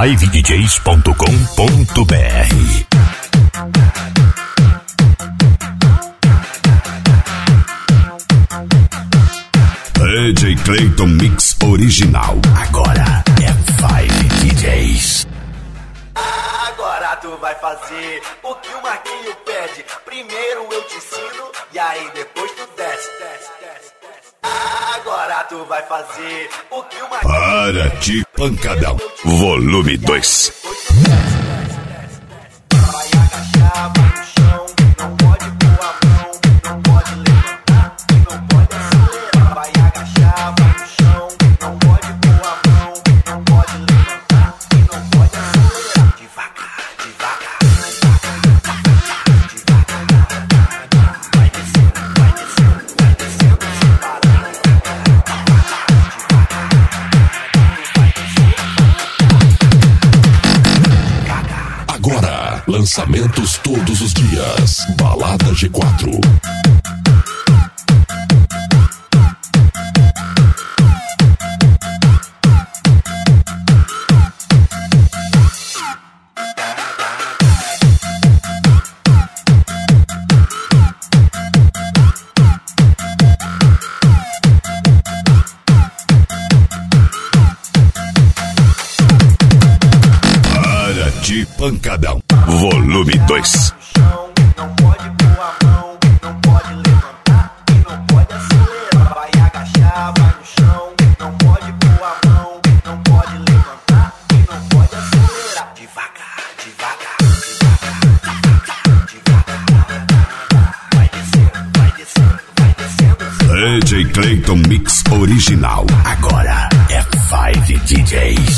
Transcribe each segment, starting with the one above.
5DJs.com.br. DJ Clayton Mix Original. Agora é 5DJs. Agora tu vai fazer o que o Marquinho pede. Primeiro eu te ensino e aí depois tu desce. Agora tu vai fazer o que o Marquinho Para de pancadão. Volume 2. vai agachar, vai no chão. Não pode pôr a mão, não pode levantar e não pode acelerar. Vai agachar, vai no chão. Não pode pôr a mão, não pode levantar e não pode acelerar. Devagar, devagar, devagar. Vai descendo, vai descendo, vai descendo sem parar. Agora, lançamentos todos os dias. Balada G4. Para de pancadão. Volume 2. Não pode pôr a mão, não pode levantar e não pode acelerar. Vai agachar, vai no chão. Não pode pôr a mão, não pode levantar e não pode acelerar. Devagar, devagar, devagar, devagar. Vai descendo, vai descendo, vai descendo. DJ Clayton Mix Original. Agora é 5DJs.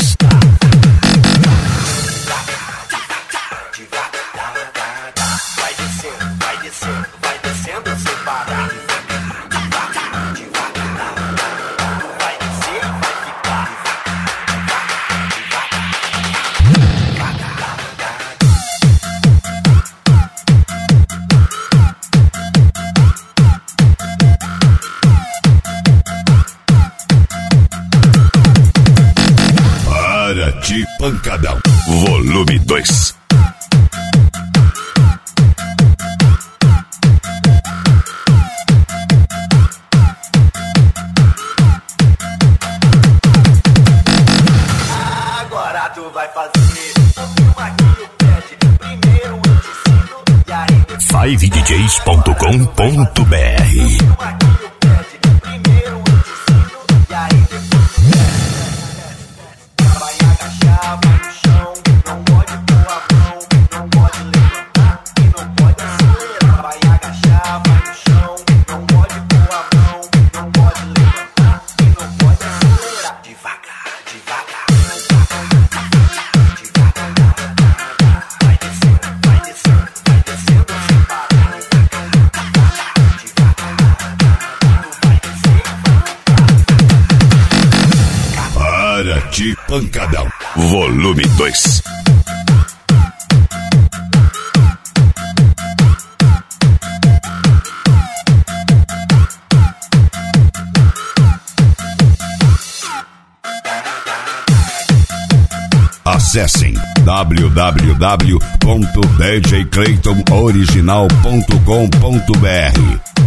Vai descendo, vai descendo, vai descendo sem parar. Devagar, devagar. Vai descer e vai ficar. Para de pancadão. Volume 2. Agora tu vai fazer o que o Marquinho pede. Primeiro eu te ensino e aí depois 5DJs.com.br. o Marquinho pede. Primeiro eu te ensino e aí depois tu desce. Vai agachar, vai no chão. Não pode pôr a mão, não pode levantar e não pode acelerar. Vai agachar, vai no chão. Não pode pôr a mão, não pode levantar e não pode acelerar. Devagar, devagar. Vai descendo, vai descendo, vai descendo sem parar. Para de pancadão. Volume 2. Acessem www.djclaytonoriginal.com.br.